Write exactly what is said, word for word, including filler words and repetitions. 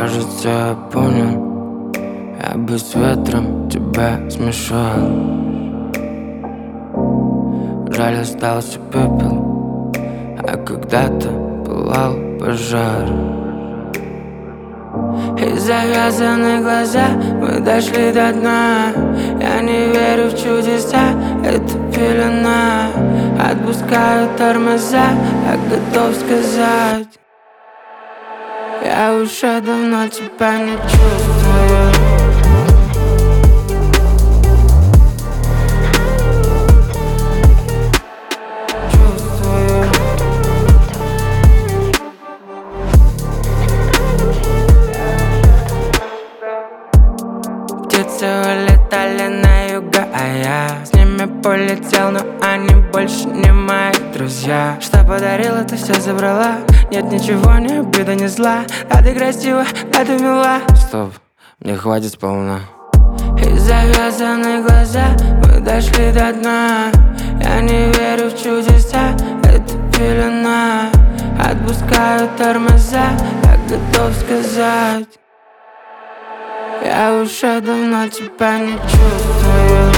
Кажется, я понял, я бы с ветром тебя смешал. Жаль, остался пепел, а когда-то пылал пожар. И завязаны глаза, мы дошли до дна. Я не верю в чудеса, это пелена. Отпускаю тормоза, я готов сказать: я уже давно тебя не чувствую. Чувствую. Птицы улетали на юга, а я с ними полетел, но они больше не мои друзья. Что подарила, ты все забрала. Нет ничего, ни обида, ни зла. А ты красива, а ты мила. Стоп, мне хватит сполна. И завязаны глаза, мы дошли до дна. Я не верю в чудеса, это пелена. Отпускаю тормоза, я готов сказать: я уже давно тебя не чувствую.